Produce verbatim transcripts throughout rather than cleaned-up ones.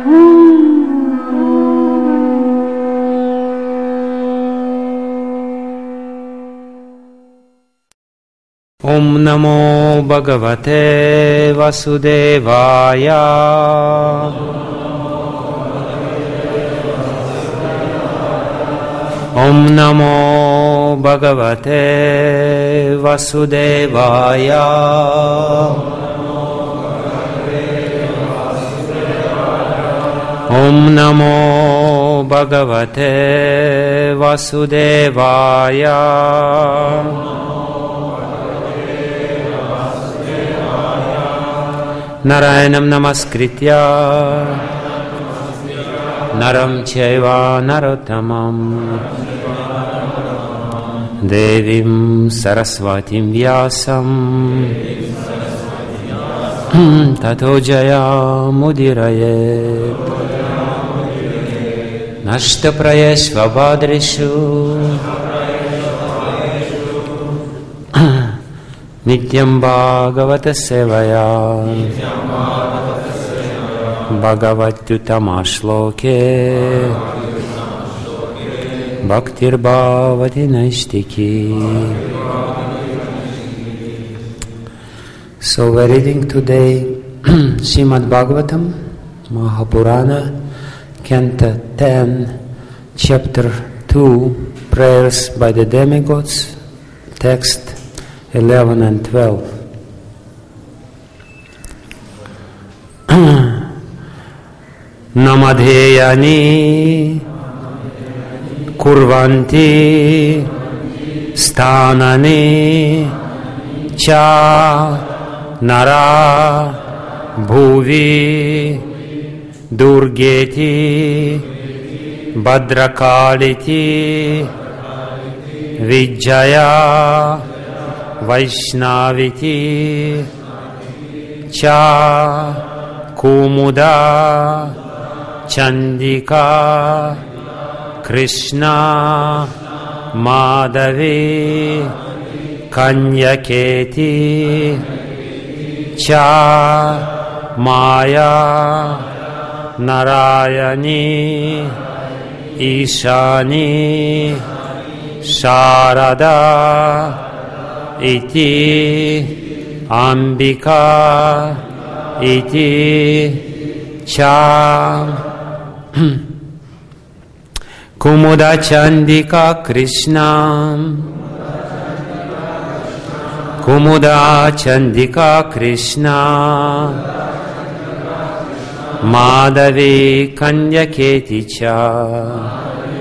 Om Namo Bhagavate Vasudevaya. Om Namo Bhagavate Vasudevaya. Om Namo Bhagavate Vasudevaya. Narayanam Namaskritya Naram Chaiva Narottamam Devim Saraswatim Vyasam Tato Jaya Mudirayet Nashta Prayeshva Badrishu Nityam Bhagavata Sevaya Bhagavatyutama Shloke Bhaktir Bhavati Naishtiki. So we're reading today Srimad Bhagavatam Mahapurana, Canto ten, Chapter two, Prayers by the Demigods, text eleven and twelve. Namadheyani kurvanti stanani cha nara bhuvi durgeti bhadrakaliti vijaya Vaishnaviti cha kumuda chandika Krishna Madhavi Kanyaketi cha Maya Narayani Ishani Sharada Iti Ambika Iti Cha Kumuda Chandika Krishna Kumuda Chandika Krishna Madhavi Kanyaketi Cha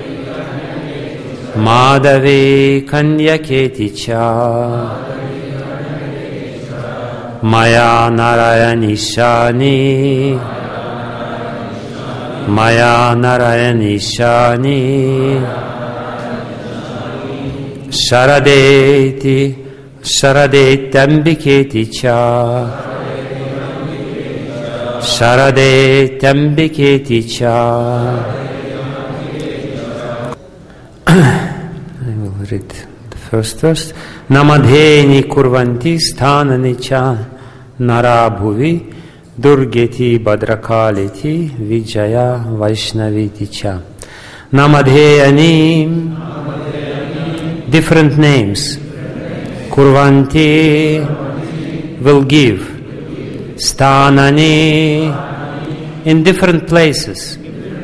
Madhavi Kanyaketi Cha Maya Narayani Shani Maya Narayani Shani Sharadeti Sharadetambiketi Cha Sharadetambiketi Cha. I will read the first verse. Namadheni kurvanti sthanani cha narabhuvi durgeti bhadrakaliti vijaya vaishnaviti cha. Namadheyani, different names. Kurvanti, will give. Sthanani, in different places.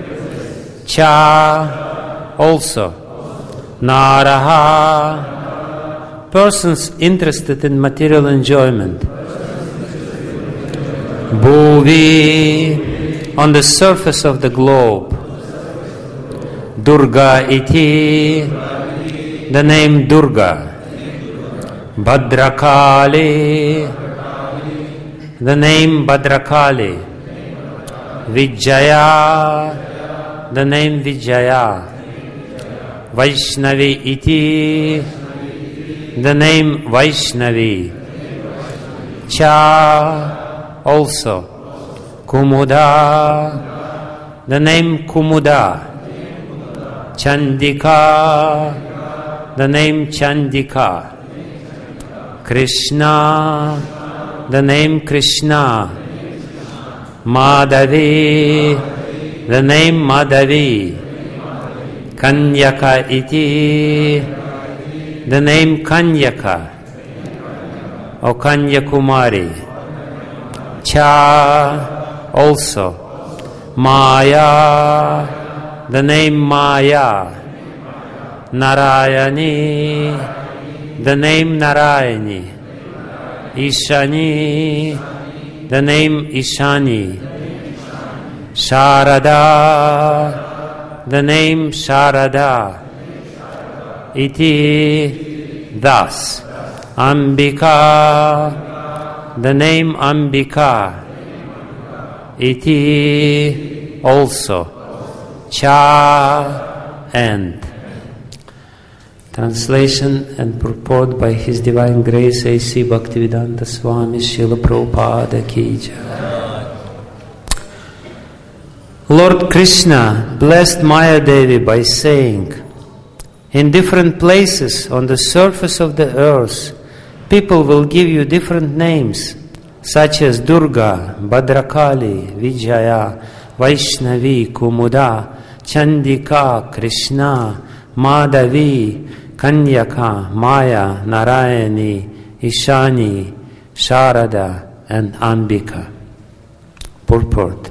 Cha, also. Naraha, persons interested in material enjoyment. Bhuvi, on the surface of the globe. Durga iti, the name Durga. Bhadrakali, the name Bhadrakali. Vijaya, the name Vijaya. Vaishnavi iti, the name Vaishnavi. Cha, also. Kumuda, the name Kumuda. Chandika, the name Chandika. Krishna, the name Krishna. Madhavi, the name Madhavi. Kanyaka iti, the name Kanyaka or Kanyakumari. Cha, also. Maya, the name Maya. Narayani, the name Narayani. Ishani, the name Ishani. Sharada, the name Sharada. Iti, thus. Ambika, the name Ambika. Iti, also. Cha, and. Translation and purport by His Divine Grace A C Bhaktivedanta Swami Srila Prabhupada Ki Jai. Lord Krishna blessed Maya Devi by saying, in different places on the surface of the earth, people will give you different names, such as Durga, Bhadrakali, Vijaya, Vaishnavi, Kumuda, Chandika, Krishna, Madhavi, Kanyaka, Maya, Narayani, Ishani, Sharada, and Ambika. Purport.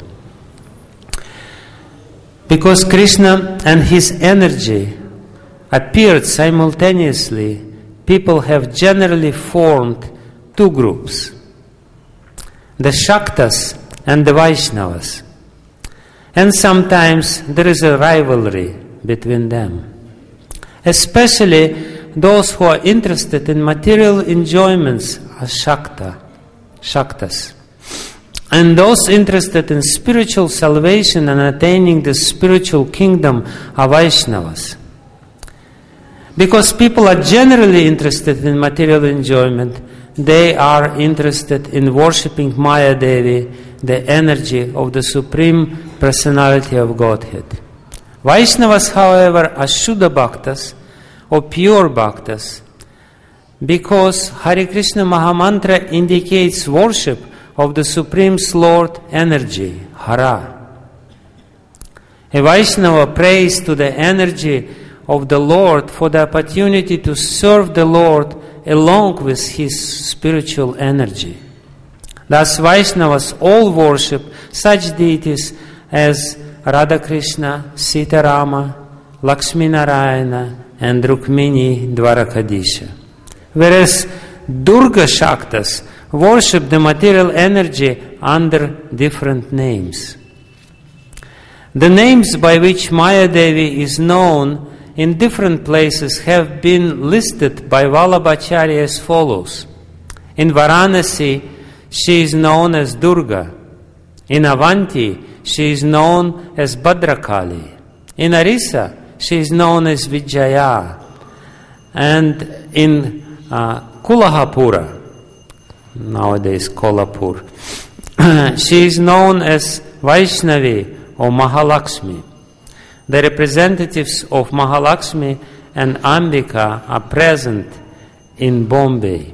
Because Krishna and his energy appeared simultaneously, people have generally formed two groups, the Shaktas and the Vaishnavas. And sometimes there is a rivalry between them. Especially those who are interested in material enjoyments are Shakta, Shaktas. And those interested in spiritual salvation and attaining the spiritual kingdom are Vaishnavas. Because people are generally interested in material enjoyment, they are interested in worshipping Maya Devi, the energy of the Supreme Personality of Godhead. Vaishnavas, however, are Shuddha Bhaktas or pure Bhaktas, because Hare Krishna Mahamantra indicates worship of the Supreme Lord energy, Hara. A Vaishnava prays to the energy of the Lord for the opportunity to serve the Lord along with his spiritual energy. Thus Vaishnavas all worship such deities as Radha Krishna, Sita Rama, Lakshmi Narayana, and Rukmini Dwarakadisha. Whereas Durga Shaktas worship the material energy under different names. The names by which Maya Devi is known in different places have been listed by Vallabhacharya as follows. In Varanasi, she is known as Durga. In Avanti, she is known as Bhadrakali. In Arisa, she is known as Vijaya. And in uh, Kulahapura, nowadays Kolhapur, she is known as Vaishnavi or Mahalakshmi. The representatives of Mahalakshmi and Ambika are present in Bombay.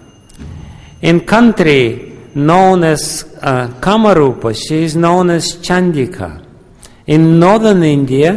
In country known as uh, Kamarupa, she is known as Chandika. In northern India,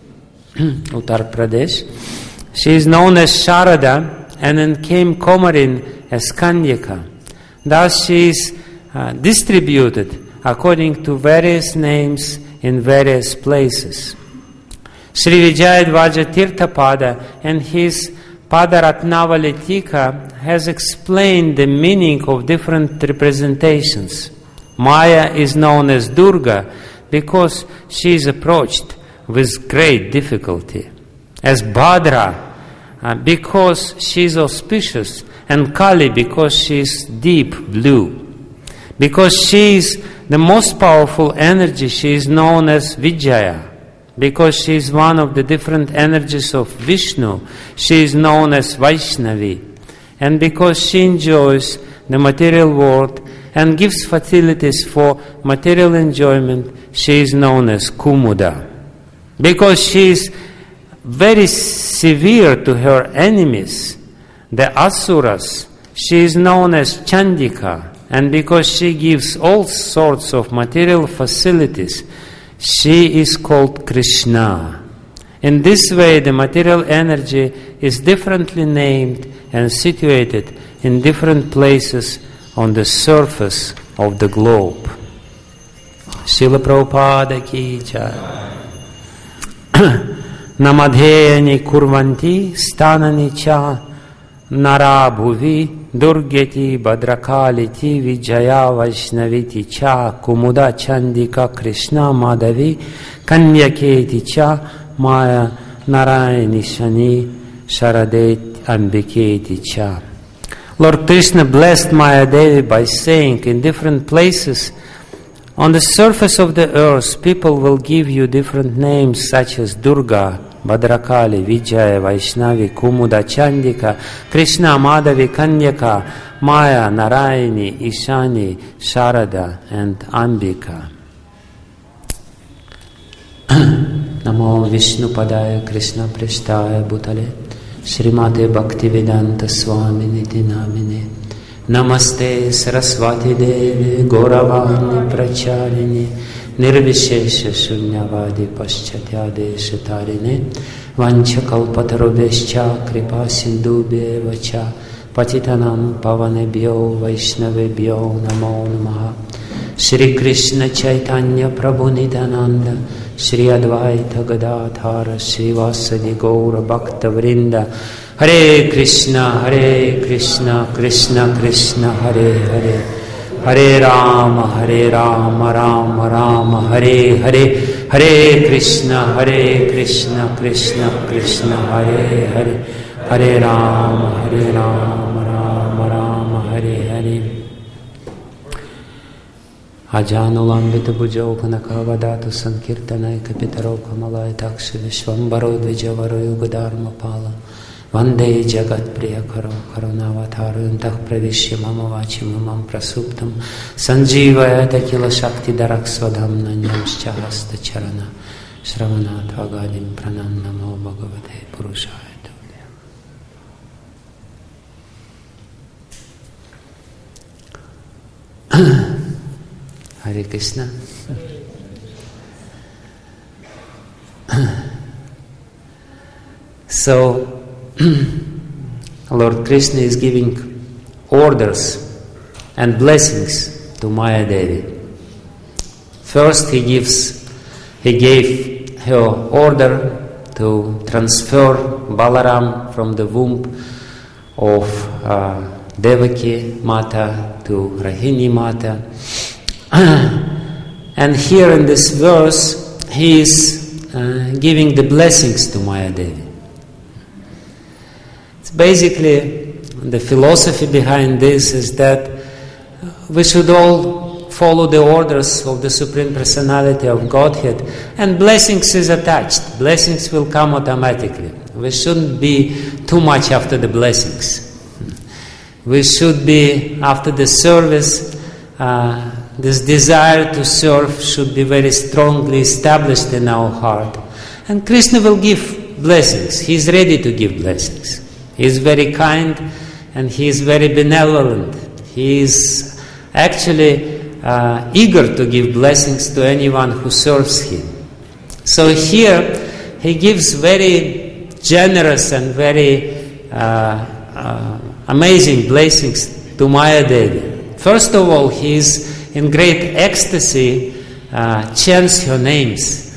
Uttar Pradesh, she is known as Sharada, and in Kem Komarin as Kanyaka. Thus she is uh, distributed according to various names in various places. Sri Vijayadvaja Tirthapada and his Padaratnavali Tika has explained the meaning of different representations. Maya is known as Durga because she is approached with great difficulty. As Bhadra, uh, because she is auspicious, and Kali because she is deep blue. Because she is the most powerful energy, she is known as Vijaya. Because she is one of the different energies of Vishnu, she is known as Vaishnavi. And because she enjoys the material world and gives facilities for material enjoyment, she is known as Kumuda. Because she is very severe to her enemies, the Asuras, she is known as Chandika. And because she gives all sorts of material facilities, She is called Krishna. In this way, the material energy is differently named and situated in different places on the surface of the globe. Srila Prabhupada ki jai. Namadheyani kurvanti stanani cha narabhuvi durgeti badrakaliti vijaya vaishnaviti cha kumuda chandika krishna madhavi kanyaketi cha maya narayani shani sharadet ambiketi cha. Lord Krishna blessed Maya Devi by saying, in different places on the surface of the earth, people will give you different names such as Durga, Bhadrakali, Vijaya, Vaishnavi, Kumuda, Chandika, Krishna, Madhavi, Kanyaka, Maya, Narayani, Ishani, Sharada, and Ambika. Namo Vishnu Padaya Krishna Prishtaya Bhutale Srimate Bhaktivedanta Swami Niti Namine Namaste Saraswati Devi Gauravani Pracharini Nirvishesha Shunyavadi Paschatyade Shatarine Vanchakalpatarubhescha Kripa Sindhubhye Vacha Patitanam Pavanebhyo Vaishnavebhyo Namo Namaha Shri Krishna Chaitanya Prabhu Nityananda Shri Advaita Gadadhara Shri Vasadi Gaura Bhakta Vrinda Hare Krishna Hare Krishna Krishna Krishna Hare Hare Hare Rama Hare Rama Rama Rama Hare Hare Hare Krishna Hare Krishna Krishna Krishna Hare Hare Hare Rama Hare Rama Rama Rama Hare Hare Ajanulambita bhujau kanakavadatu sankirtanai kapitaro kamalai takshi vishvambaro dvijavaro yugadharma pala Vande jagat priya karo karunavatharuntak pravishya mama vachimamam prasuptam sanjivayata kila shakti daraksvadhamna nyamscha hasta charana shravanat agadim pranam namo bhagavate purushaya. Hare Krishna. So, Lord Krishna is giving orders and blessings to Maya Devi. First, he gives, he gave her order to transfer Balaram from the womb of uh, Devaki Mata to Rahini Mata. And here in this verse, he is uh, giving the blessings to Maya Devi. It's basically, the philosophy behind this is that we should all follow the orders of the Supreme Personality of Godhead, and blessings is attached. Blessings will come automatically. We shouldn't be too much after the blessings. We should be after the service. Uh, this desire to serve should be very strongly established in our heart. And Krishna will give blessings. He is ready to give blessings. He is very kind and he is very benevolent. He is actually uh, eager to give blessings to anyone who serves him. So here he gives very generous and very uh, uh, amazing blessings to Maya Devi. First of all, he is in great ecstasy, uh, chants her names.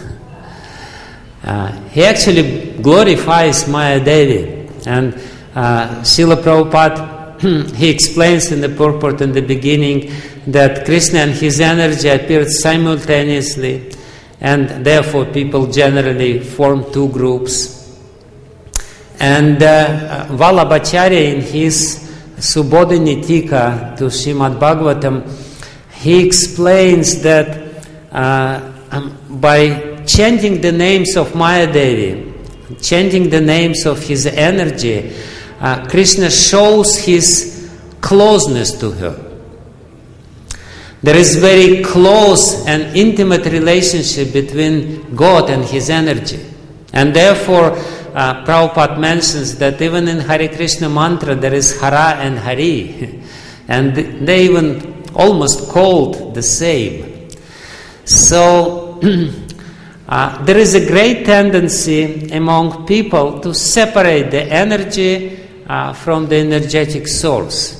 uh, he actually glorifies Maya Devi. And uh, Srila Prabhupada, he explains in the purport in the beginning that Krishna and his energy appeared simultaneously, and therefore people generally form two groups. And uh, Vallabhacharya in his Subodhini Tika to Srimad Bhagavatam, he explains that uh, um, by chanting the names of Maya Devi, changing the names of his energy, uh, Krishna shows his closeness to her. There is very close and intimate relationship between God and his energy. And therefore, uh, Prabhupada mentions that even in Hare Krishna mantra there is Hara and Hari. And they even almost called the same. So, uh, there is a great tendency among people to separate the energy uh, from the energetic source.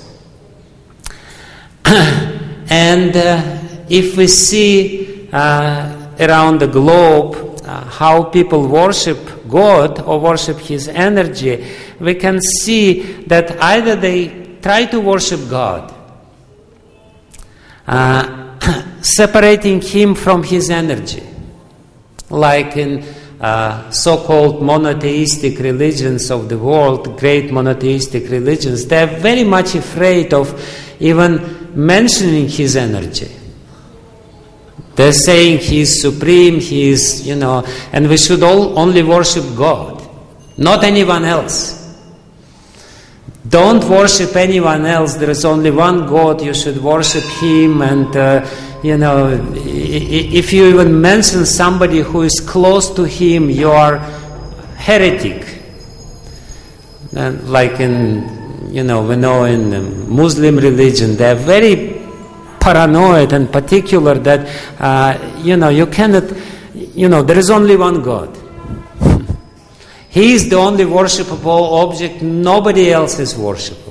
And uh, if we see uh, around the globe uh, how people worship God or worship His energy, we can see that either they try to worship God, uh, separating Him from His energy, like in uh, so-called monotheistic religions of the world, great monotheistic religions. They are very much afraid of even mentioning His energy. They're saying He is supreme, He is, you know, and we should all only worship God, not anyone else. Don't worship anyone else. There is only one God. You should worship Him. And, uh, you know, if you even mention somebody who is close to Him, you are heretic. And like in, you know, we know in the Muslim religion, they are very paranoid and particular that, uh, you know, you cannot, you know, there is only one God. He is the only worshipable object. Nobody else is worshipable.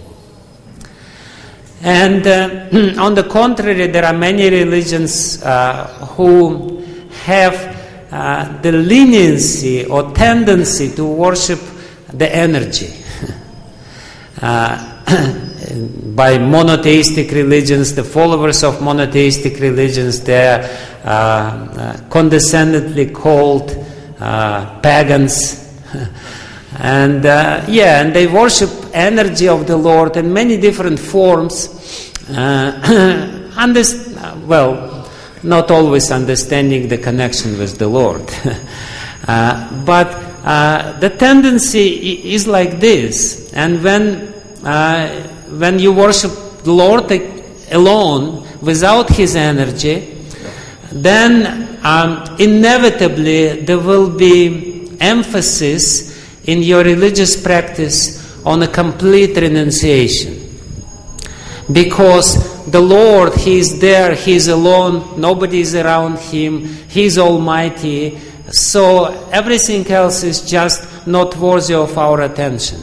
And uh, on the contrary, there are many religions uh, who have uh, the leniency or tendency to worship the energy. uh, By monotheistic religions, the followers of monotheistic religions, they are uh, uh, condescendingly called uh, pagans. And uh, yeah, and they worship energy of the Lord in many different forms. Uh, underst- well, not always understanding the connection with the Lord. uh, but uh, the tendency is like this. And when uh, when you worship the Lord alone, without His energy, then um, inevitably there will be emphasis in your religious practice on a complete renunciation. Because the Lord, He is there, He is alone, nobody is around Him, He is almighty, so everything else is just not worthy of our attention.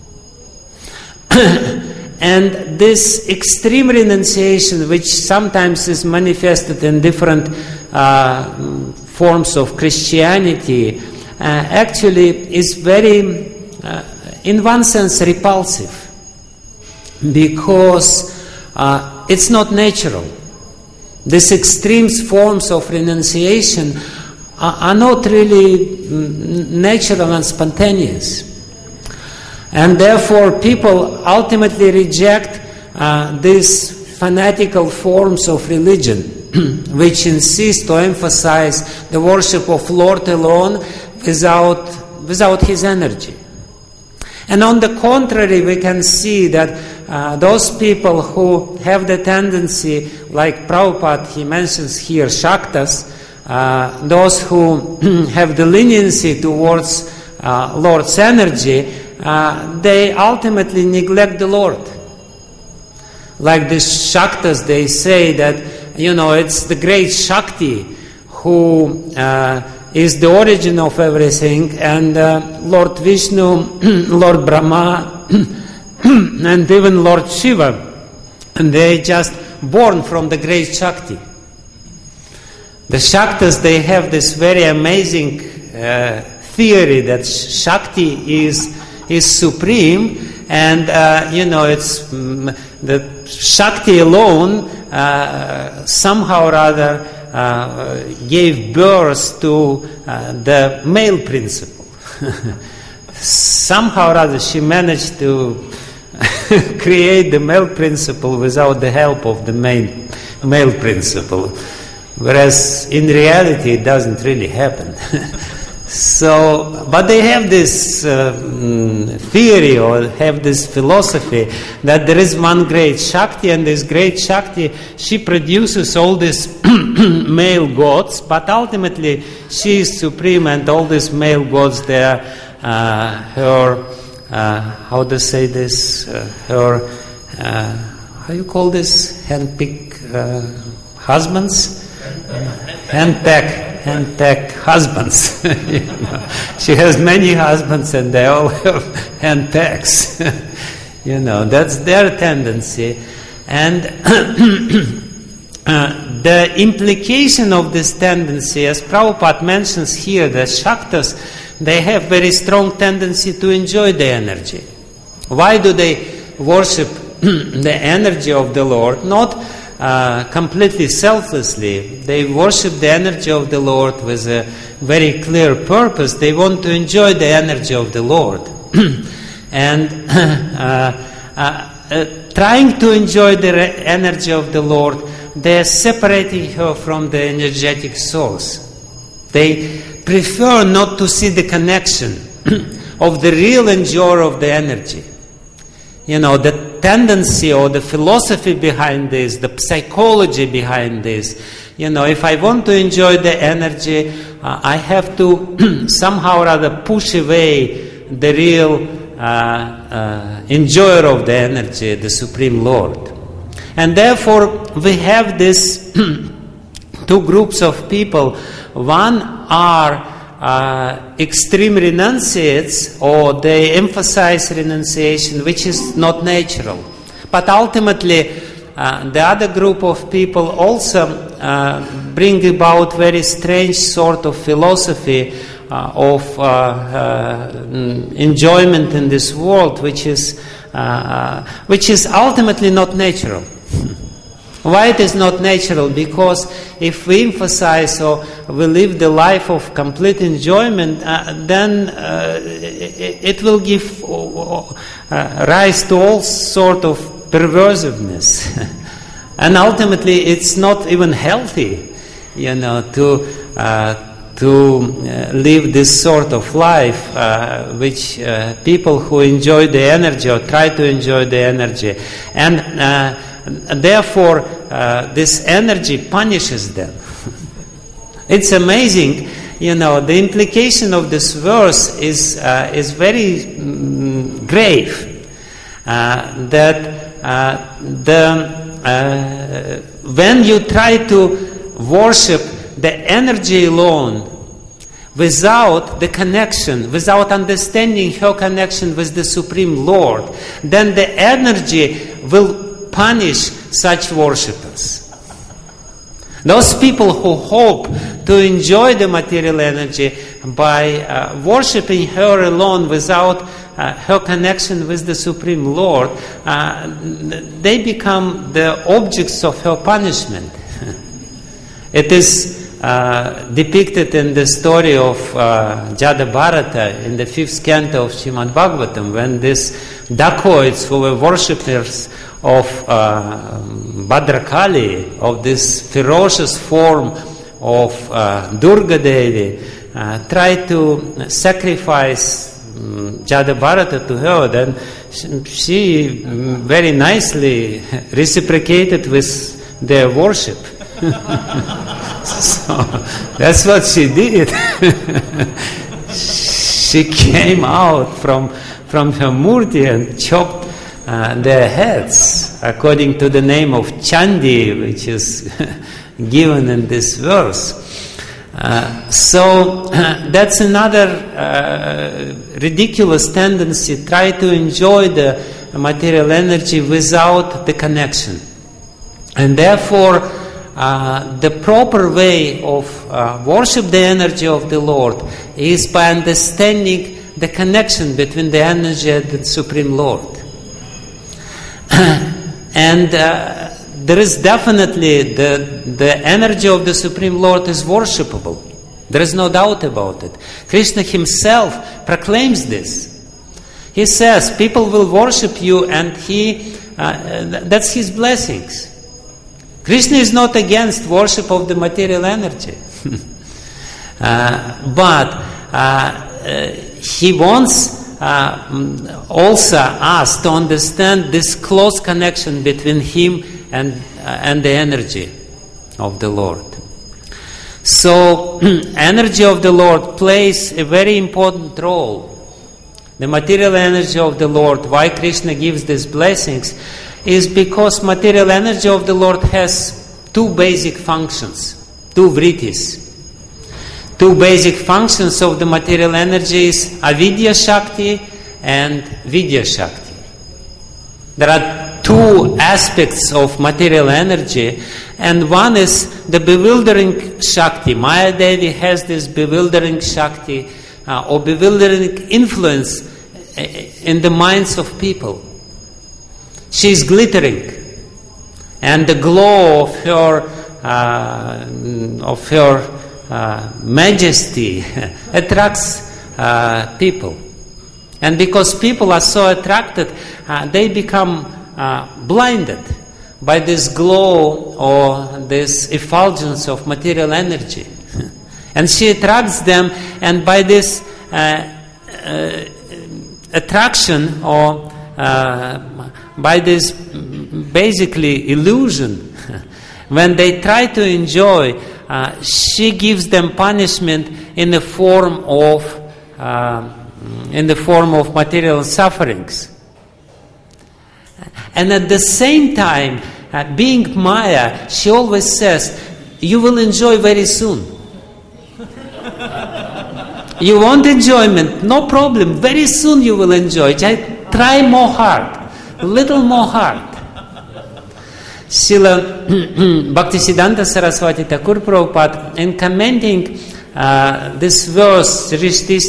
And this extreme renunciation, which sometimes is manifested in different uh, forms of Christianity, uh, actually is very, uh, in one sense, repulsive. Because uh, it's not natural. These extreme forms of renunciation are, are not really natural and spontaneous. And therefore people ultimately reject uh, these fanatical forms of religion which insist or emphasize the worship of Lord alone without, without His energy. And on the contrary, we can see that uh, those people who have the tendency, like Prabhupada, he mentions here Shaktas, uh, those who have the leniency towards uh, Lord's energy, Uh, they ultimately neglect the Lord. Like the Shaktas, they say that, you know, it's the great Shakti who uh, is the origin of everything, and uh, Lord Vishnu, Lord Brahma, and even Lord Shiva, and they just born from the great Shakti. The Shaktas, they have this very amazing uh, theory that Shakti is is supreme, and uh, you know, it's um, the Shakti alone uh, somehow or other uh, gave birth to uh, the male principle. Somehow or other she managed to create the male principle without the help of the male, male principle, whereas in reality it doesn't really happen. So, but they have this uh, theory or have this philosophy that there is one great Shakti, and this great Shakti, she produces all these male gods, but ultimately she is supreme, and all these male gods, they are uh, her, uh, how to say this, uh, her, uh, how you call this, handpick uh, husbands? Handpick. hand-packed husbands. You know. She has many husbands and they all have hand-packs. You know, that's their tendency. And uh, the implication of this tendency, as Prabhupada mentions here, the Shaktas, they have very strong tendency to enjoy the energy. Why do they worship the energy of the Lord? Not uh, completely selflessly. They worship the energy of the Lord with a very clear purpose. They want to enjoy the energy of the Lord. And uh, uh, uh, trying to enjoy the re- energy of the Lord, they are separating her from the energetic source. They prefer not to see the connection of the real enjoyer of the energy. You know, the tendency or the philosophy behind this, the psychology behind this. You know, if I want to enjoy the energy, uh, I have to somehow or other push away the real uh, uh, enjoyer of the energy, the Supreme Lord. And therefore, we have these two groups of people. One are uh, extreme renunciates, or they emphasize renunciation, which is not natural. But ultimately, uh, the other group of people also uh, bring about very strange sort of philosophy uh, of uh, uh, enjoyment in this world, which is uh, which is ultimately not natural. Why it is not natural? Because if we emphasize or we live the life of complete enjoyment, uh, then uh, it, it will give uh, rise to all sort of perversiveness. And ultimately it's not even healthy, you know, to uh, to uh, live this sort of life, uh, which uh, people who enjoy the energy or try to enjoy the energy. And uh, And therefore, uh, this energy punishes them. It's amazing, you know. The implication of this verse is uh, is very mm, grave. Uh, that uh, the uh, when you try to worship the energy alone, without the connection, without understanding her connection with the Supreme Lord, then the energy will punish such worshippers. Those people who hope to enjoy the material energy by uh, worshipping her alone without uh, her connection with the Supreme Lord, uh, they become the objects of her punishment. It is uh, depicted in the story of uh, Jada Bharata in the fifth canto of Srimad Bhagavatam, when these dacoits who were worshippers of uh, Bhadrakali, of this ferocious form of uh, Durga Devi, uh, tried to sacrifice um, Jada Bharata to her, then she very nicely reciprocated with their worship. So that's what she did. She came out from, from her murti and chopped Uh, their heads, according to the name of Chandi, which is given in this verse. Uh, so uh, that's another uh, ridiculous tendency, try to enjoy the material energy without the connection. And therefore, uh, the proper way of uh, worship the energy of the Lord is by understanding the connection between the energy and the Supreme Lord. And uh, there is definitely the, the energy of the Supreme Lord is worshipable. There is no doubt about it. Krishna himself proclaims this. He says, people will worship you, and he uh, that's his blessings. Krishna is not against worship of the material energy. uh, but uh, uh, he wants Uh, also us to understand this close connection between him and uh, and the energy of the Lord. So, energy of the Lord plays a very important role. The material energy of the Lord, why Krishna gives these blessings, is because material energy of the Lord has two basic functions, two vrittis. two basic functions of the material energy is avidya Shakti and vidya Shakti. There are two aspects of material energy, and one is the bewildering Shakti. Maya Devi has this bewildering Shakti uh, or bewildering influence in the minds of people. She is glittering, and the glow of her uh, of her uh, majesty attracts uh, people. And because people are so attracted, uh, they become uh, blinded by this glow or this effulgence of material energy. And she attracts them, and by this uh, uh, attraction or uh, by this basically illusion, when they try to enjoy, uh, she gives them punishment in the form of uh, in the form of material sufferings. And at the same time, uh, being Maya, she always says, you will enjoy very soon. You want enjoyment? No problem. Very soon you will enjoy. Just try more hard. A little more hard. Srila Bhaktisiddhanta Saraswati Thakur Prabhupada, in commenting uh, this verse, Srishti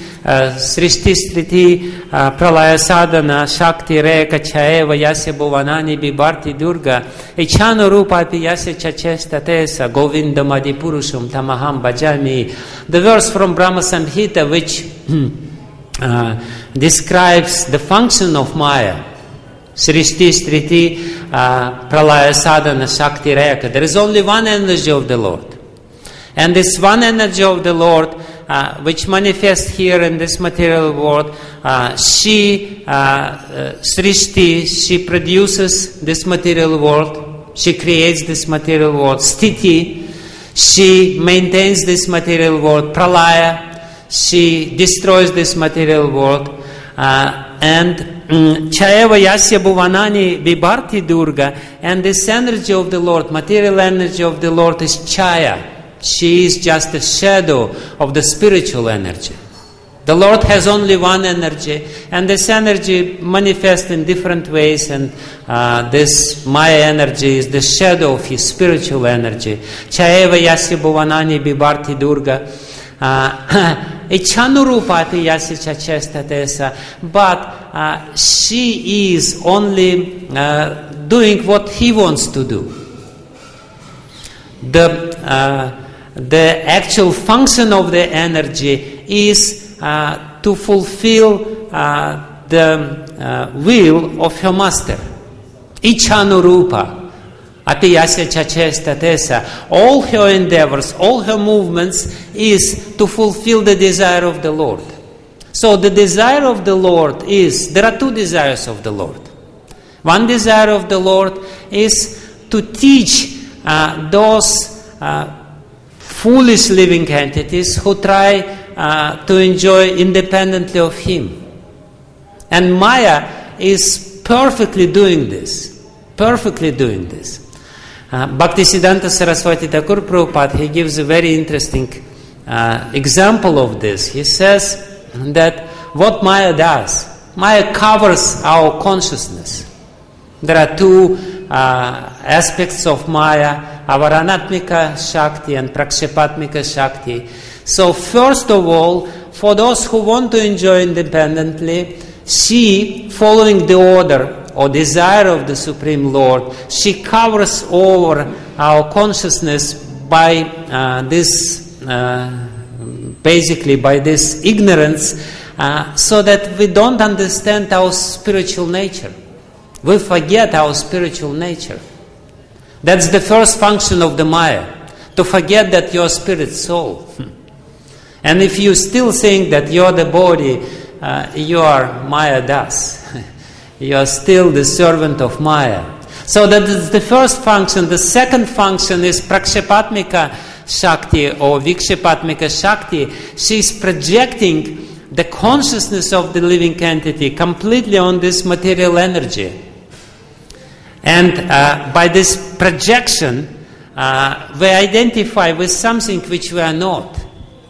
Striti uh, Pralaya Sadhana Shakti Reka Chaeva Yasya Bhuvanani Bibharti Durga Ichano Rupa Api Yasya Chachesta Tesa Govinda Madipurusham Tamaham Bhajami. The verse from Brahma Samhita which uh, describes the function of Maya. Srishti Striti uh, Pralaya Sadhana Shakti Reka. There is only one energy of the Lord. And this one energy of the Lord, uh, which manifests here in this material world, uh, she, uh, uh, Srishti, she produces this material world, she creates this material world. Sthiti, she maintains this material world. Pralaya, she destroys this material world. Uh, and Chayeva Yasya Bhuvanani Bibharti Durga, and this energy of the Lord, material energy of the Lord is Chaya. She is just a shadow of the spiritual energy. The Lord has only one energy, and this energy manifests in different ways, and uh, this Maya energy is the shadow of his spiritual energy. Chayeva Yasya Bhuvanani Bibharti Durga. Ichanurupati Yasya Chachesta Tesa. But uh, she is only uh, doing what he wants to do. The uh, The actual function of the energy is uh, to fulfill uh, the uh, will of her master. Ichanurupa. Api Yasya Chachesta Tesa. All her endeavors, all her movements is to fulfill the desire of the Lord. So the desire of the Lord is, there are two desires of the Lord. One desire of the Lord is to teach uh, those uh, foolish living entities who try uh, to enjoy independently of him. And Maya is perfectly doing this. Perfectly doing this. Uh, Bhaktisiddhanta Saraswati Thakur Prabhupada, he gives a very interesting uh, example of this. He says that what Maya does, Maya covers our consciousness. There are two uh, aspects of Maya, Avaranatmika Shakti and Prakshepatmika Shakti. So first of all, for those who want to enjoy independently, she, following the order or desire of the Supreme Lord, she covers over our consciousness by uh, this, uh, basically by this ignorance, uh, so that we don't understand our spiritual nature. We forget our spiritual nature. That's the first function of the Maya, to forget that you're spirit soul. And if you still think that you're the body, uh, you are Maya Das. You are still the servant of Maya. So that is the first function. The second function is Prakshepatmika Shakti or Vikshepatmika Shakti. She is projecting the consciousness of the living entity completely on this material energy. And uh, by this projection, uh, we identify with something which we are not.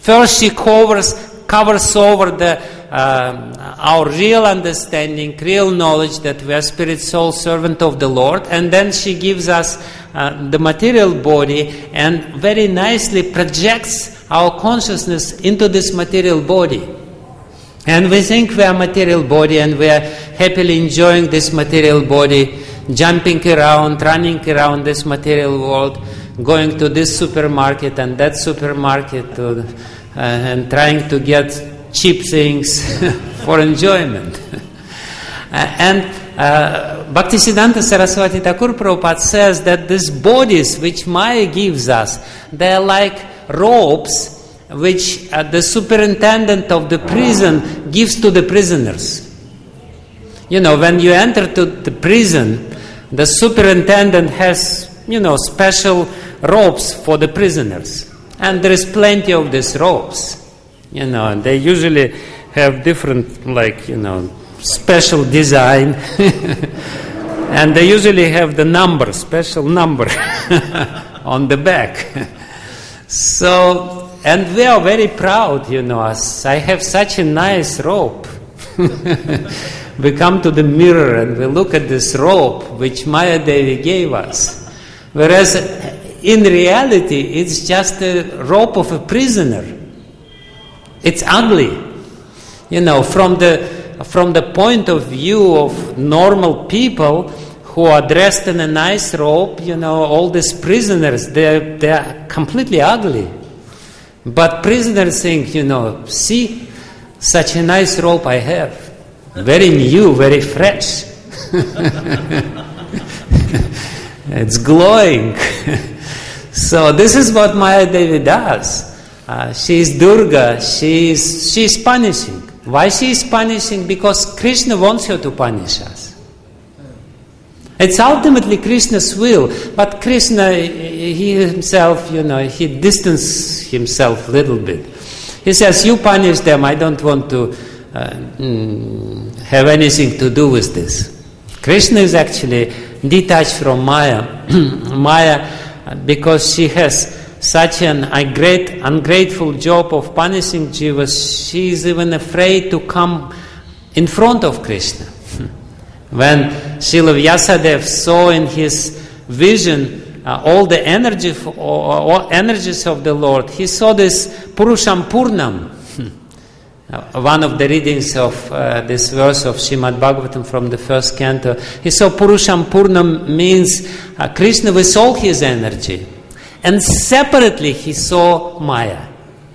First, she covers covers over the uh, our real understanding, real knowledge that we are spirit, soul, servant of the Lord, and then she gives us uh, the material body and very nicely projects our consciousness into this material body. And we think we are material body and we are happily enjoying this material body, jumping around, running around this material world, going to this supermarket and that supermarket to, uh, and trying to get cheap things for enjoyment. uh, and uh, Bhaktisiddhanta Saraswati Thakur Prabhupada says that these bodies which Maya gives us, they are like robes which uh, the superintendent of the prison gives to the prisoners. You know, when you enter to the prison, the superintendent has, you know, special robes for the prisoners. And there is plenty of these robes. You know, they usually have different, like, you know, special design. And they usually have the number, special number on the back. So, and we are very proud, you know, as I have such a nice robe. We come to the mirror and we look at this robe which Maya Devi gave us. Whereas in reality, it's just a robe of a prisoner. It's ugly. You know, from the from the point of view of normal people who are dressed in a nice robe, you know, all these prisoners, they're, they're completely ugly. But prisoners think, you know, see, such a nice robe I have. Very new, very fresh. It's glowing. So this is what Maya Devi does. Uh, she is Durga, she is, she is punishing. Why she is punishing? Because Krishna wants her to punish us. It's ultimately Krishna's will, but Krishna, he himself, you know, he distances himself a little bit. He says, you punish them, I don't want to uh, mm, have anything to do with this. Krishna is actually detached from Maya. Maya, because she has such an great, ungrateful job of punishing jivas, she is even afraid to come in front of Krishna. When Srila Vyasadeva saw in his vision uh, all the energy of, all, all energies of the Lord, he saw this Purusham Purnam. uh, one of the readings of uh, this verse of Srimad Bhagavatam from the first canto, he saw Purusham Purnam means uh, Krishna with all his energy. And separately he saw Maya.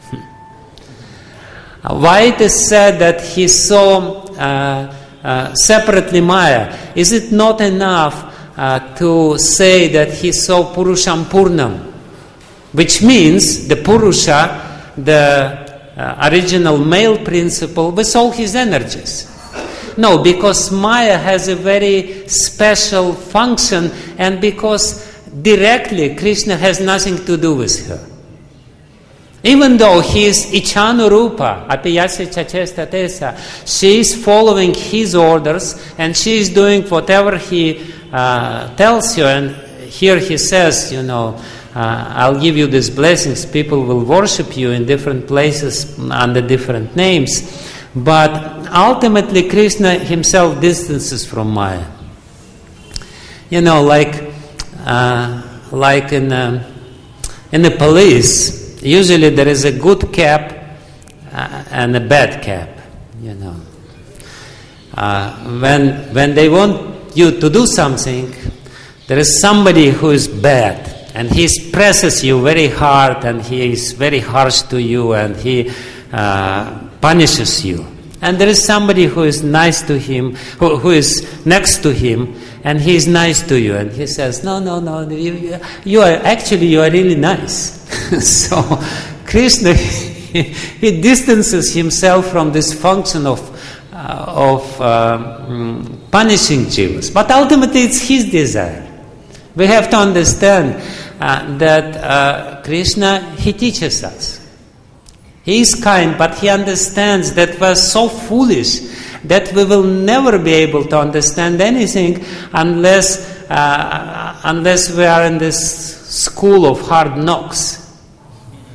Why it is said that he saw uh, uh, separately Maya? Is it not enough uh, to say that he saw Purusham Purnam? Which means the Purusha, the uh, original male principle, with all his energies. No, because Maya has a very special function, and because directly Krishna has nothing to do with her. Even though he is Ichanurupa, Apiyasya Chachesta Tesa, she is following his orders and she is doing whatever he uh, tells you. And here he says, you know, uh, I'll give you these blessings, people will worship you in different places under different names. But ultimately Krishna himself distances from Maya. You know, like Uh, like in uh, in the police, usually there is a good cap uh, and a bad cap. You know, uh, when when they want you to do something, there is somebody who is bad, and he presses you very hard, and he is very harsh to you, and he uh, punishes you. And there is somebody who is nice to him, who, who is next to him, and he is nice to you. And he says, no, no, no, you, you are, actually, you are really nice. So, Krishna, he, he distances himself from this function of, uh, of uh, um, punishing jivas. But ultimately, it's his desire. We have to understand uh, that uh, Krishna, he teaches us. He is kind, but he understands that we are so foolish that we will never be able to understand anything unless uh, unless we are in this school of hard knocks.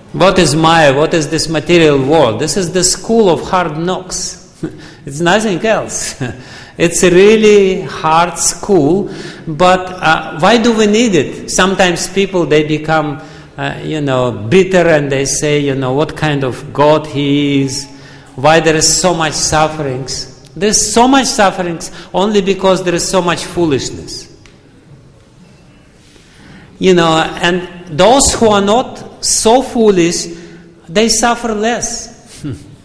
What is Maya? What is this material world? This is the school of hard knocks. It's nothing else. It's a really hard school, but uh, why do we need it? Sometimes people, they become, uh, you know, bitter, and they say, you know, what kind of God he is, why there is so much sufferings. There is so much sufferings only because there is so much foolishness. You know, and those who are not so foolish, they suffer less.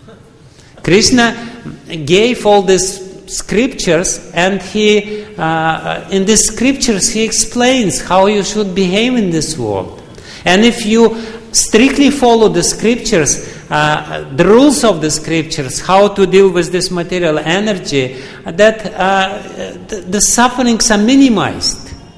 Krishna gave all these scriptures, and he, uh, in these scriptures, he explains how you should behave in this world. And if you strictly follow the scriptures, uh, the rules of the scriptures, how to deal with this material energy, that uh, the, the sufferings are minimized.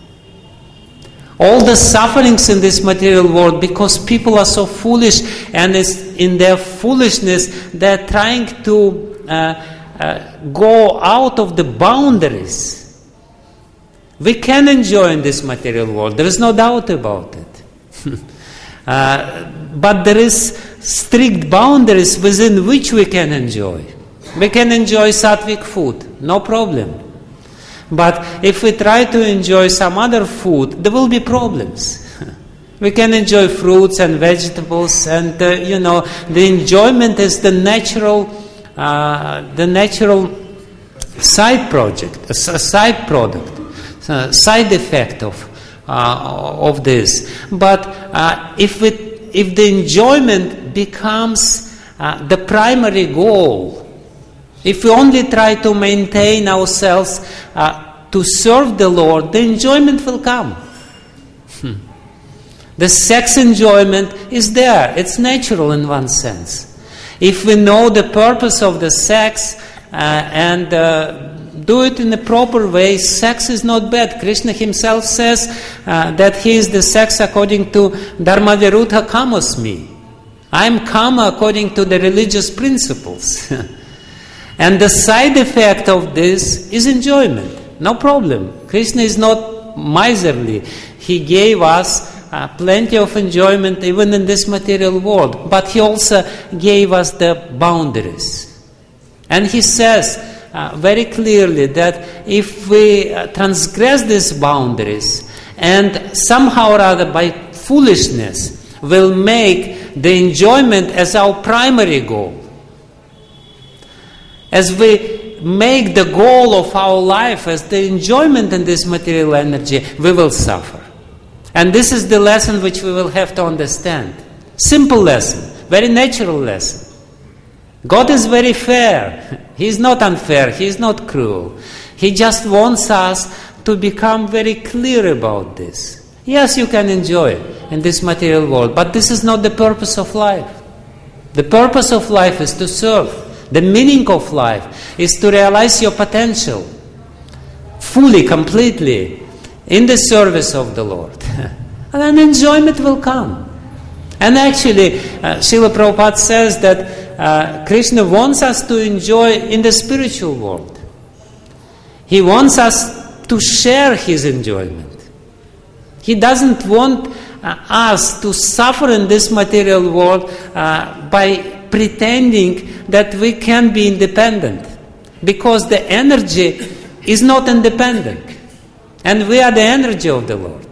All the sufferings in this material world, because people are so foolish, and it's in their foolishness they're trying to uh, uh, go out of the boundaries. We can enjoy in this material world, there is no doubt about it. uh, but there is strict boundaries within which we can enjoy. We can enjoy sattvic food, no problem. But if we try to enjoy some other food, there will be problems. We can enjoy fruits and vegetables, and uh, you know, the enjoyment is the natural, uh, the natural side project, a side product, a side effect of uh, of this. But uh, if it, if the enjoyment becomes uh, the primary goal, if we only try to maintain ourselves uh, to serve the Lord, the enjoyment will come. Hmm. The sex enjoyment is there. It's natural in one sense. If we know the purpose of the sex uh, and uh, do it in a proper way, sex is not bad. Krishna himself says uh, that he is the sex according to Dharma Virudha Kamosmi. I am Kama according to the religious principles. And the side effect of this is enjoyment. No problem. Krishna is not miserly. He gave us uh, plenty of enjoyment even in this material world. But he also gave us the boundaries. And he says uh, very clearly that if we uh, transgress these boundaries and somehow or other by foolishness will make the enjoyment as our primary goal, as we make the goal of our life as the enjoyment in this material energy, we will suffer. And this is the lesson which we will have to understand. Simple lesson, very natural lesson. God is very fair. He is not unfair. He is not cruel. He just wants us to become very clear about this. Yes, you can enjoy in this material world, but this is not the purpose of life. The purpose of life is to serve. The meaning of life is to realize your potential fully, completely in the service of the Lord. And then enjoyment will come. And actually, uh, Srila Prabhupada says that uh, Krishna wants us to enjoy in the spiritual world. He wants us to share his enjoyment. He doesn't want uh, us to suffer in this material world uh, by pretending that we can be independent, because the energy is not independent, and we are the energy of the Lord.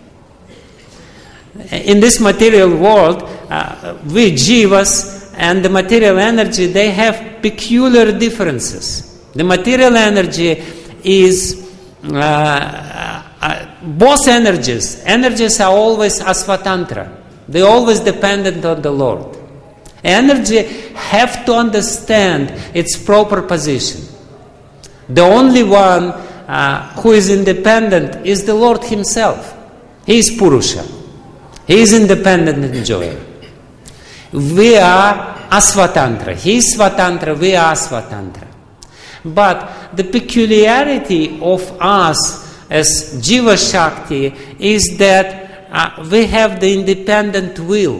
In this material world, uh, we jivas and the material energy, they have peculiar differences. The material energy is uh, uh, both energies. Energies are always asvatantra. They are always dependent on the Lord. Energy have to understand its proper position. The only one uh, who is independent is the Lord himself. He is Purusha. He is independent enjoyer. We are Asvatantra. He is Svatantra, we are Asvatantra. But the peculiarity of us as Jiva Shakti is that uh, we have the independent will.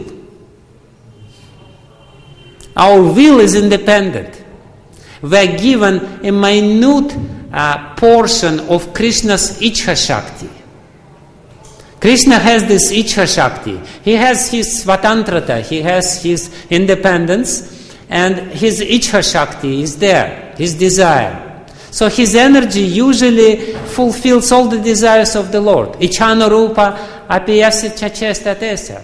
Our will is independent. We are given a minute uh, portion of Krishna's Ichha Shakti. Krishna has this Ichha Shakti. He has his Svatantrata, he has his independence, and his Ichha Shakti is there, his desire. So his energy usually fulfills all the desires of the Lord. Ichhana Rupa apiyasya chachestatesa.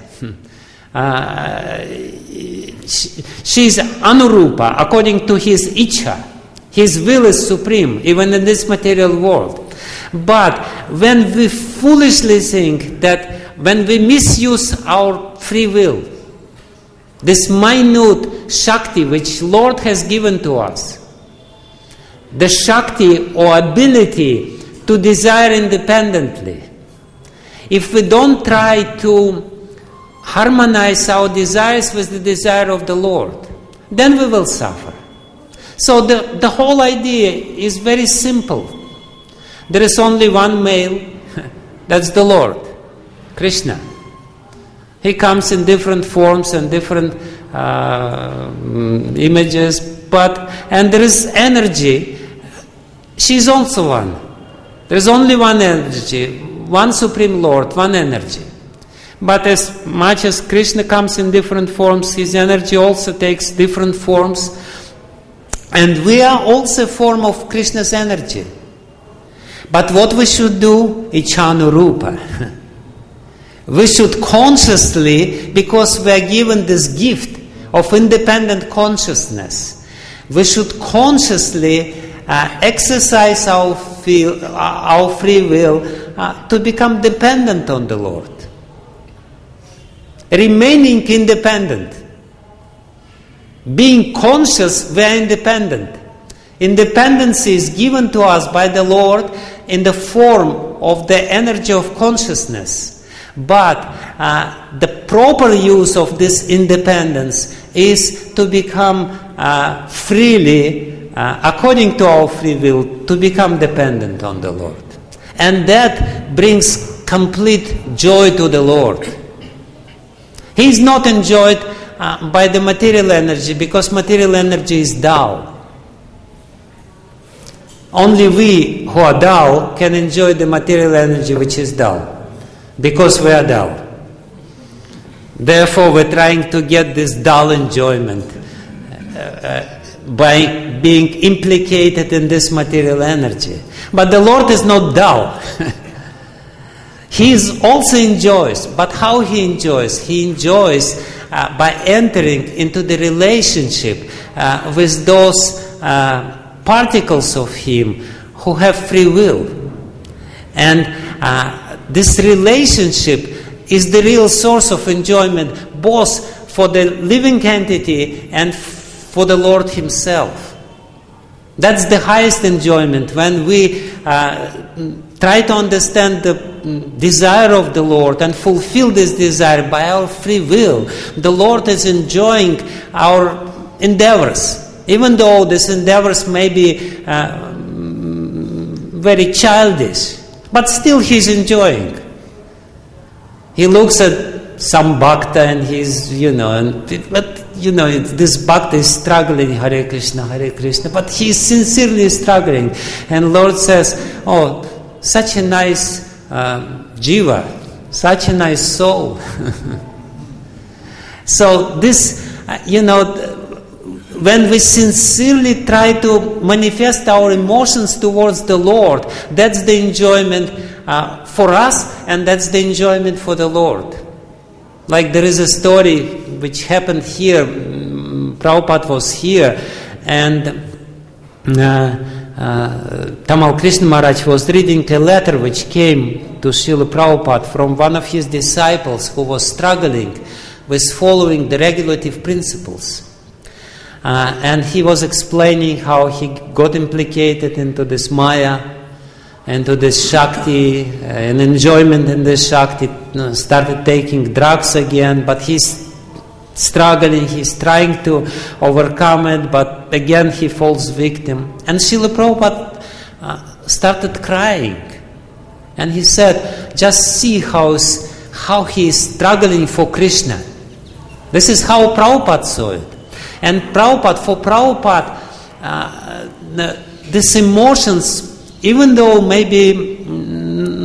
She is Anurupa according to his Ichha. His will is supreme, even in this material world. But when we foolishly think that when we misuse our free will, this minute Shakti which Lord has given to us, the Shakti or ability to desire independently, if we don't try to harmonize our desires with the desire of the Lord, then we will suffer. So the, the whole idea is very simple. There is only one male, that's the Lord, Krishna. He comes in different forms and different uh, images, but and there is energy. She is also one. There is only one energy, one Supreme Lord, one energy. But as much as Krishna comes in different forms, his energy also takes different forms. And we are also a form of Krishna's energy. But what we should do? Ichhanurupa. We should consciously, because we are given this gift of independent consciousness, we should consciously uh, exercise our, feel, uh, our free will uh, to become dependent on the Lord. Remaining independent. Being conscious, we are independent. Independence is given to us by the Lord in the form of the energy of consciousness. But uh, the proper use of this independence is to become uh, freely, uh, according to our free will, to become dependent on the Lord. And that brings complete joy to the Lord. He is not enjoyed uh, by the material energy, because material energy is dull. Only we who are dull can enjoy the material energy which is dull, because we are dull. Therefore, we're trying to get this dull enjoyment uh, uh, by being implicated in this material energy. But the Lord is not dull. He also enjoys, but how he enjoys? He enjoys uh, by entering into the relationship uh, with those uh, particles of him who have free will. And uh, this relationship is the real source of enjoyment, both for the living entity and for the Lord himself. That's the highest enjoyment, when we uh, try to understand the desire of the Lord and fulfill this desire by our free will. The Lord is enjoying our endeavors, even though these endeavors may be uh, very childish, but still he's enjoying. He looks at some bhakta and he's, you know, and, but you know, this bhakta is struggling, Hare Krishna, Hare Krishna, but he's sincerely struggling. And Lord says, oh, such a nice uh, jiva, such a nice soul. So this, uh, you know, when we sincerely try to manifest our emotions towards the Lord, that's the enjoyment uh, for us, and that's the enjoyment for the Lord. Like there is a story which happened here. Prabhupada was here, and uh, uh, Tamal Krishna Maharaj was reading a letter which came to Srila Prabhupada from one of his disciples who was struggling with following the regulative principles. Uh, and he was explaining how he got implicated into this Maya, into this Shakti, uh, and enjoyment in this Shakti, uh, started taking drugs again, but he's struggling, he's trying to overcome it, but again he falls victim. And Srila Prabhupada uh, started crying. And he said, just see how, how he is struggling for Krishna. This is how Prabhupada saw it. And Prabhupada, for Prabhupada, uh, the, these emotions, even though maybe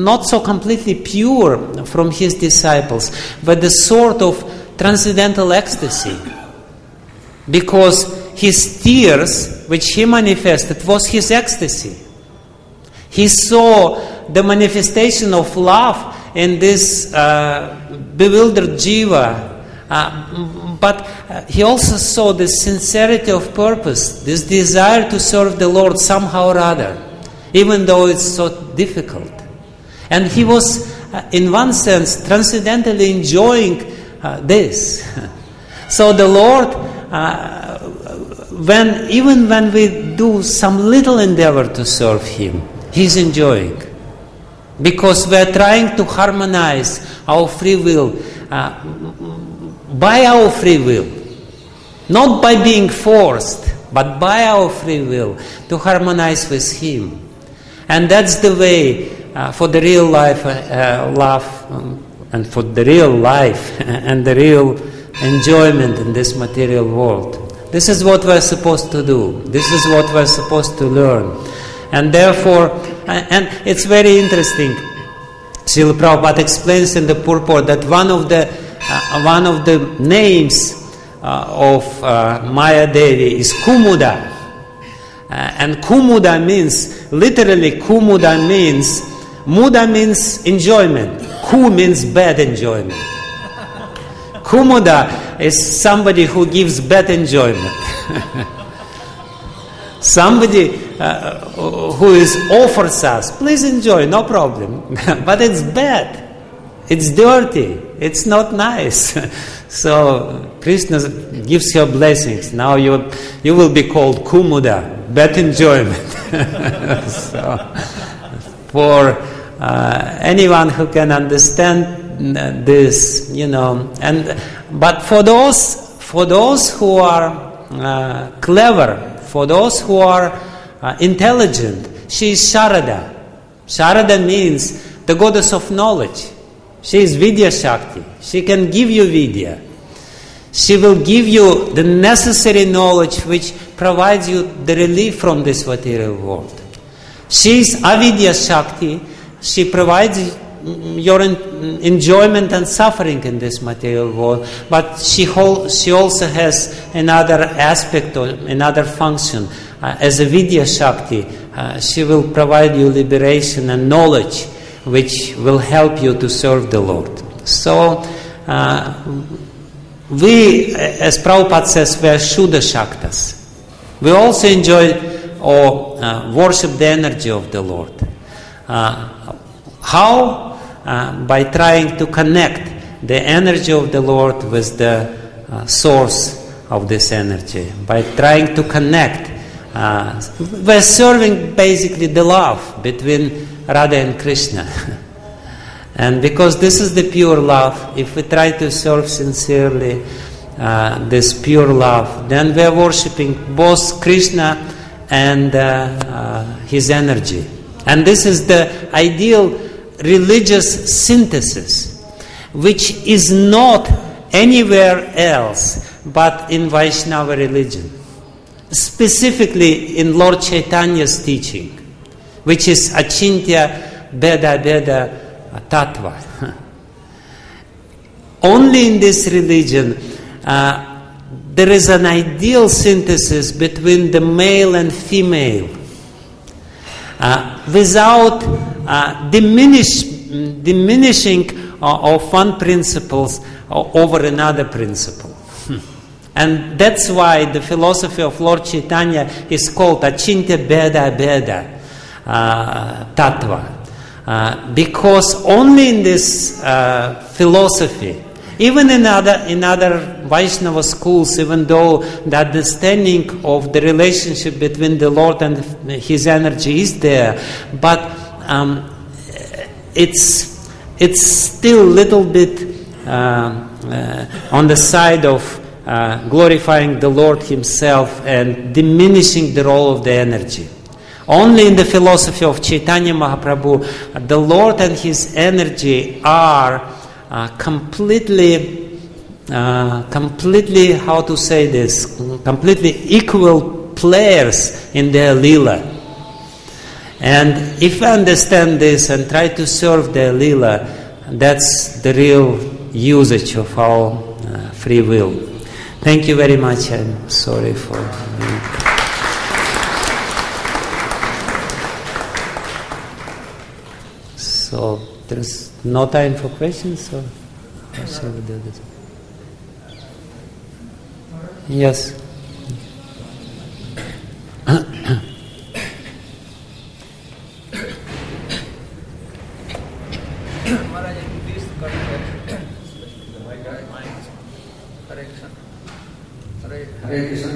not so completely pure from his disciples, but the sort of transcendental ecstasy. Because his tears, which he manifested, was his ecstasy. He saw the manifestation of love in this uh, bewildered jiva, uh, but uh, he also saw the sincerity of purpose, this desire to serve the Lord somehow or other, even though it's so difficult. And he was, uh, in one sense, transcendentally enjoying uh, this. So the Lord, uh, when even when we do some little endeavor to serve Him, He's enjoying. Because we are trying to harmonize our free will uh, by our free will. Not by being forced, but by our free will to harmonize with Him. And that's the way uh, for the real life, uh, love, um, and for the real life and the real enjoyment in this material world. This is what we're supposed to do. This is what we're supposed to learn. And therefore, and it's very interesting, Srila Prabhupada explains in the purport that one of the uh, one of the names uh, of uh, Maya Devi is Kumuda. Uh, and Kumuda means, literally Kumuda means, Muda means enjoyment. Ku means bad enjoyment. Kumuda is somebody who gives bad enjoyment. Somebody uh, who is offers us, please enjoy, no problem. But it's bad. It's dirty. It's not nice. So Krishna gives your blessings. Now you you will be called Kumuda, bad enjoyment. So for uh, anyone who can understand this, you know, and but for those for those who are uh, clever, for those who are uh, intelligent, she is Sharada. Sharada means the goddess of knowledge. She is Vidya Shakti. She can give you Vidya. She will give you the necessary knowledge which provides you the relief from this material world. She is Avidya Shakti. She provides your enjoyment and suffering in this material world, but she whole, she also has another aspect or another function. Uh, as a Vidya Shakti, uh, she will provide you liberation and knowledge which will help you to serve the Lord. So uh, we, as Prabhupada says, we are Shuddha Shaktas. We also enjoy or uh, worship the energy of the Lord. Uh, how? Uh, by trying to connect the energy of the Lord with the uh, source of this energy. By trying to connect, uh, we're serving basically the love between Radha and Krishna. And because this is the pure love, if we try to serve sincerely uh, this pure love, then we are worshipping both Krishna and uh, uh, his energy. And this is the ideal religious synthesis, which is not anywhere else but in Vaishnava religion, specifically in Lord Chaitanya's teaching, which is Achintya Bheda Bheda Tattva. Only in this religion uh, there is an ideal synthesis between the male and female, uh, without uh, diminish, diminishing uh, of one principle over another principle. And that's why the philosophy of Lord Chaitanya is called Achintya Bheda Bheda uh, Tattva. Uh, because only in this uh, philosophy, even in other, in other Vaishnava schools, even though the understanding of the relationship between the Lord and His energy is there, but um, it's, it's still a little bit uh, uh, on the side of uh, glorifying the Lord Himself and diminishing the role of the energy. Only in the philosophy of Chaitanya Mahaprabhu, the Lord and His energy are uh, completely, uh, completely, how to say this, completely equal players in their lila. And if we understand this and try to serve the Leela, that's the real usage of our uh, free will. Thank you very much. I'm sorry for... So, there's no time for questions, so how shall we do this? Yes. Hare Krishna.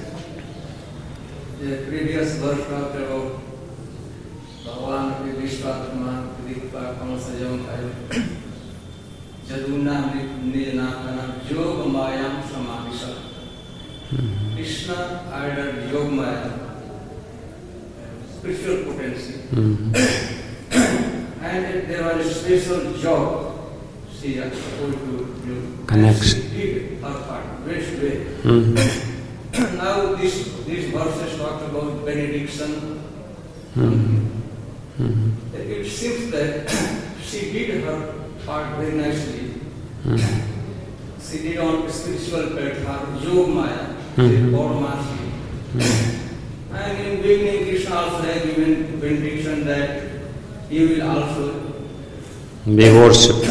The previous verse talked about Bhagavan Api Vishwatman Pridikpa Kamasajam Kaya Jaduna Nijanakana Yogamayam Samavisa. Krishna added Yogamaya, spiritual potency. Mm-hmm. And there was a special job she was supposed to do. Connection. She did her part, very way. Mm-hmm. Now this, these verses talk about benediction. Mm-hmm. Mm-hmm. It seems that she did her part very nicely. Mm-hmm. She did on spiritual platform, Yogamaya, mm-hmm. Paramasi. Mm-hmm. And in beginning, Krishna also has given benediction that he will also be worshipped.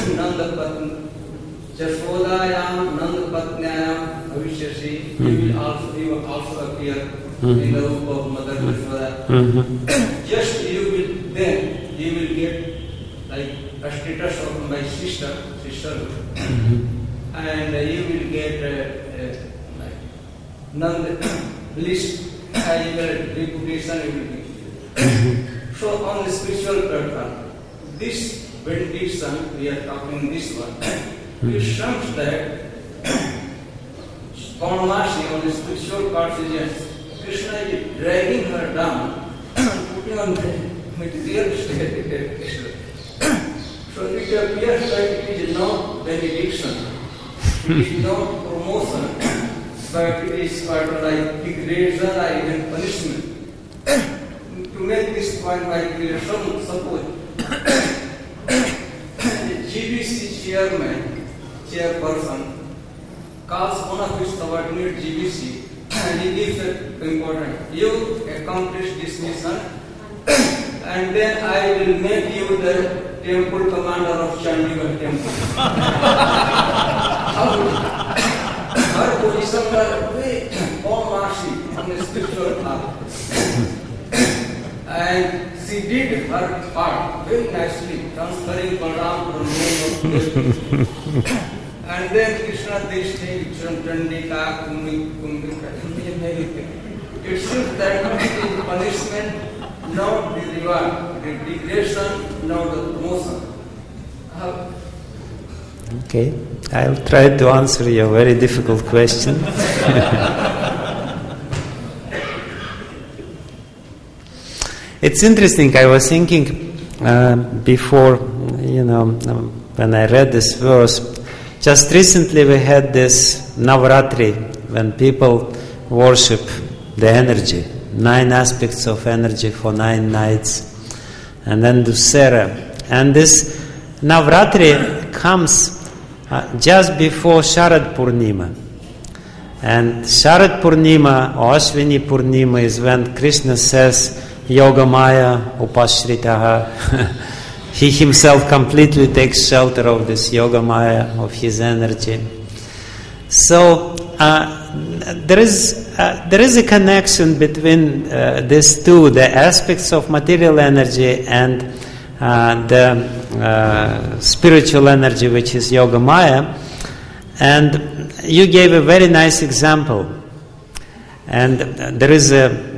Jashodayam, Nandapatnyayam, Avishyasi, he will also he will also appear mm-hmm. in the room of Mother Jashoda. Mm-hmm. Just you will then you will get like a status of my sister, sister, mm-hmm. and uh, you will get uh, uh, like Nand bliss, and reputation you will get. Mm-hmm. So on the spiritual platform, this benediction we are talking this one. It shows that Paramasi on the spiritual part is yes, Krishna is dragging her down, putting on the material state. So it appears that it is not benediction, it is not promotion, but it is part of like degradation or even punishment. To make this point, I will suppose the G B C chairman, chairperson, calls one of his subordinate G B C and he gives it important. You accomplish this mission and then I will make you the temple commander of Chandigarh temple. Her position was very Paramasi on the spiritual path. And she did her part very nicely, transferring Balaram from name of Devi. And then Krishna this thing, Chandika, Kumi, Kumi, it seems that it is punishment, not the reward, the degradation, not the promotion. How? Okay, I'll try to answer your very difficult question. It's interesting, I was thinking uh, before, you know, when I read this verse, just recently we had this Navaratri, when people worship the energy, nine aspects of energy for nine nights, and then Dussehra. And this Navaratri comes uh, just before Sharad Purnima. And Sharad Purnima or Ashwini Purnima is when Krishna says, Yogamaya upashritaha. He himself completely takes shelter of this Yogamaya, of his energy. So uh, there is uh, there is a connection between uh, these two, the aspects of material energy and uh, the uh, spiritual energy, which is Yogamaya. And you gave a very nice example. And there is a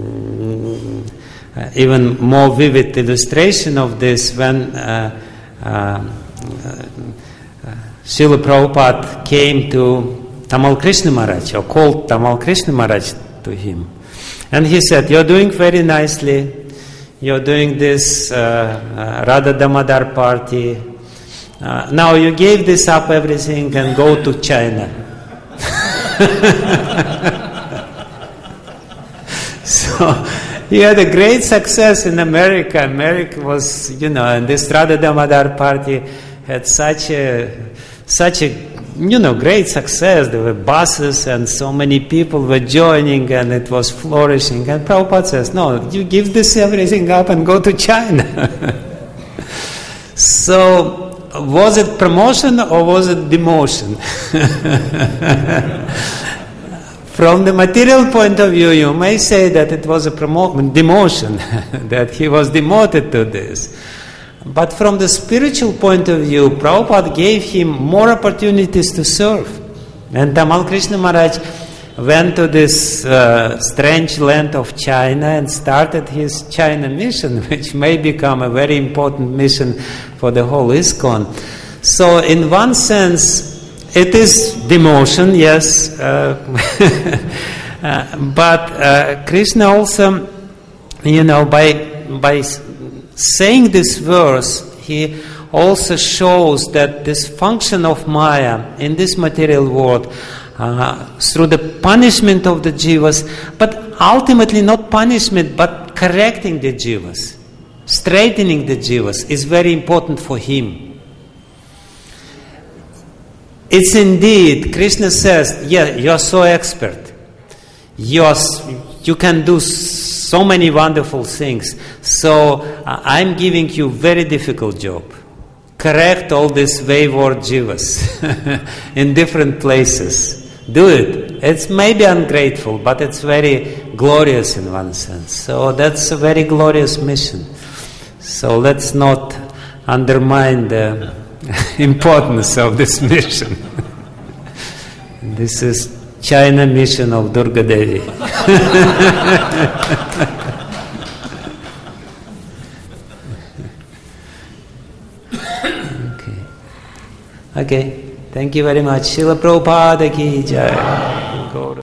Uh, even more vivid illustration of this when uh, uh, uh, Srila Prabhupada came to Tamal Krishna Maharaj, or called Tamal Krishna Maharaj to him. And he said, you're doing very nicely, you're doing this uh, uh, Radha Damodar party, uh, now you gave this up everything and go to China. So he had a great success in America. America was, you know, and this Radha Damodar party had such a, such a, you know, great success. There were buses and so many people were joining and it was flourishing. And Prabhupada says, no, you give this everything up and go to China. So, was it promotion or was it demotion? From the material point of view, you may say that it was a promo- demotion, that he was demoted to this. But from the spiritual point of view, Prabhupada gave him more opportunities to serve. And Tamal Krishna Maharaj went to this uh, strange land of China and started his China mission, which may become a very important mission for the whole ISKCON. So in one sense, it is demotion, yes, uh, uh, but uh, Krishna also, you know, by by saying this verse, he also shows that this function of Maya in this material world, uh, through the punishment of the jivas, but ultimately not punishment, but correcting the jivas, straightening the jivas, is very important for him. It's indeed, Krishna says, yeah, you're so expert. You're, you can do so many wonderful things. So uh, I'm giving you very difficult job. Correct all these wayward jivas in different places. Do it. It's maybe ungrateful, but it's very glorious in one sense. So that's a very glorious mission. So let's not undermine the importance of this mission. This is China mission of Durga Devi. Okay. Okay. Thank you very much. Srila Prabhupada ki jai.